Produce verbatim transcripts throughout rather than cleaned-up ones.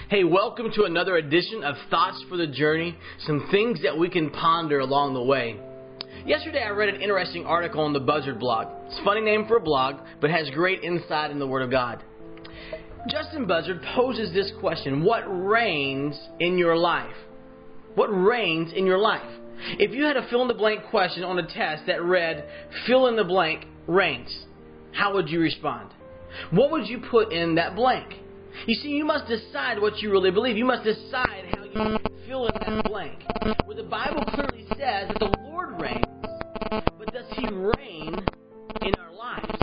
Hey, welcome to another edition of Thoughts for the Journey, some things that we can ponder along the way. Yesterday I read an interesting article on the Buzzard blog. It's a funny name for a blog, but has great insight in the Word of God. Justin Buzzard poses this question: what reigns in your life? What reigns in your life? If you had a fill-in-the-blank question on a test that read, fill in the blank, reigns, how would you respond? What would you put in that blank? You see, you must decide what you really believe. You must decide how you fill in that blank. Where the Bible clearly says that the Lord reigns, but does He reign in our lives?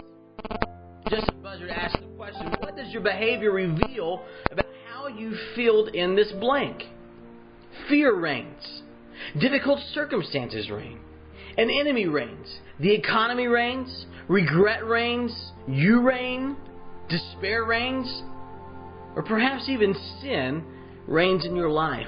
Justin Buzzard asked the question, what does your behavior reveal about how you filled in this blank? Fear reigns. Difficult circumstances reign. An enemy reigns. The economy reigns. Regret reigns. You reign. Despair reigns. Or perhaps even sin reigns in your life.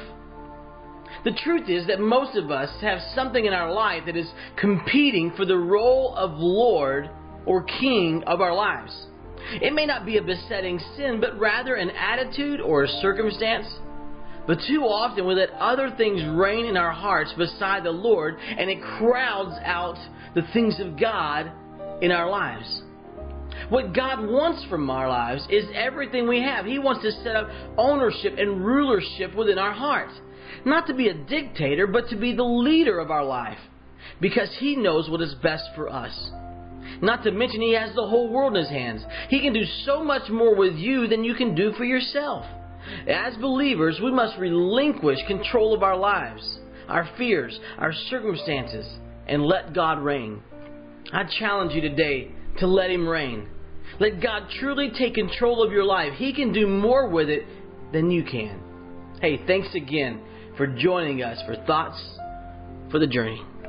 The truth is that most of us have something in our life that is competing for the role of Lord or King of our lives. It may not be a besetting sin, but rather an attitude or a circumstance. But too often we let other things reign in our hearts beside the Lord, and it crowds out the things of God in our lives. What God wants from our lives is everything we have. He wants to set up ownership and rulership within our hearts. Not to be a dictator, but to be the leader of our life. Because He knows what is best for us. Not to mention He has the whole world in His hands. He can do so much more with you than you can do for yourself. As believers, we must relinquish control of our lives, our fears, our circumstances, and let God reign. I challenge you today to let Him reign. Let God truly take control of your life. He can do more with it than you can. Hey, thanks again for joining us for Thoughts for the Journey.